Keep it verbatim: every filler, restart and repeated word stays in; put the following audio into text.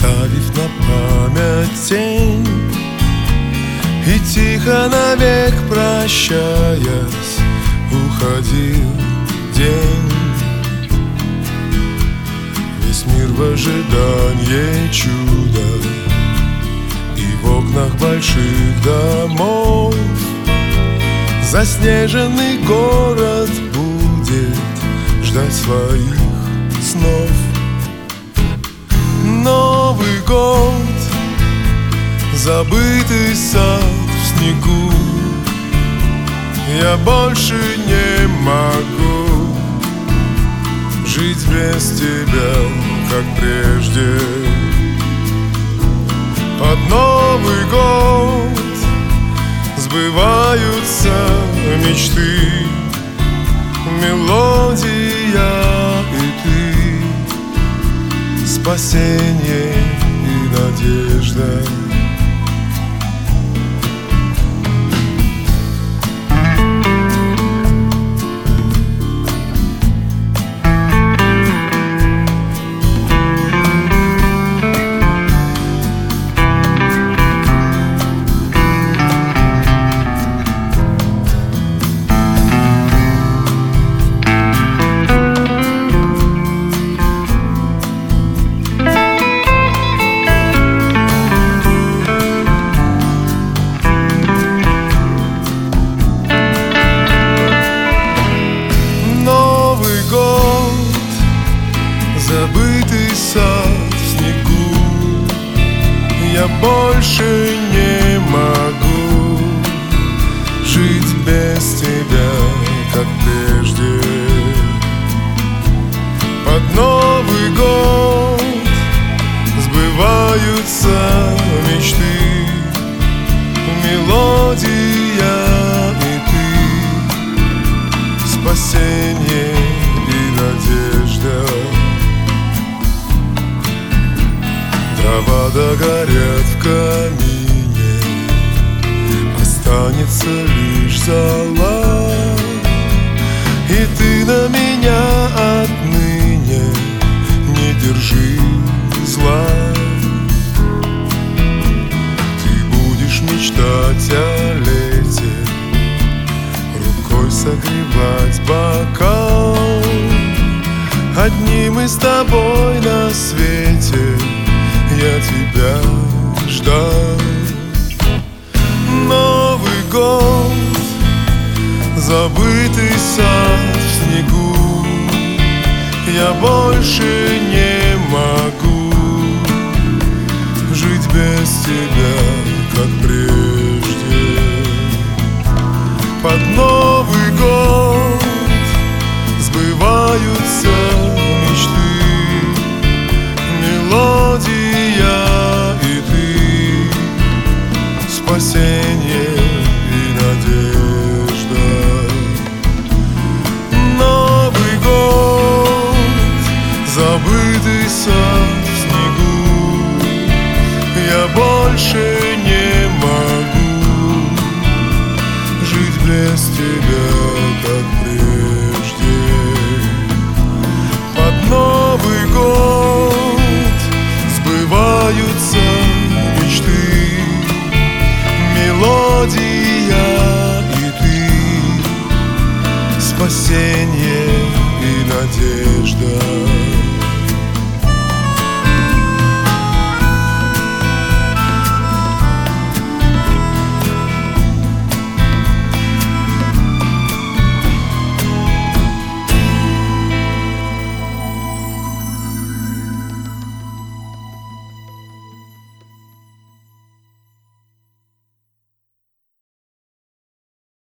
оставив на память тень. И тихо навек прощаясь, уходил день. Весь мир в ожидании чуда, и в окнах больших домов заснеженный город будет ждать своих снов. Новый год, забытый сад в снегу. Я больше не могу жить без тебя, как прежде. Под Новый год сбываются мечты, мелодия и ты, спасение и надежда. Забытый сад в снегу. Я больше не могу жить без тебя, как прежде. Под Новый год сбываются мечты, мелодия и ты, спасение и надежда. Дрова догорят в камине, останется лишь зола. И ты на меня отныне не держи зла. Ты будешь мечтать о лете, рукой согревать бокал. Одни мы с тобой на свете, я тебя ждал. Новый год, забытый сад в снегу. Я больше не могу жить без тебя, как прежде. Под Новый год сбываются мечты, мелодии и ты, спасение и надежда. Новый год, забытый сад в снегу. Я больше не могу жить без тебя, как прежде. Под Новый год сбываются мечты, мелодия и ты, спасение и надежда.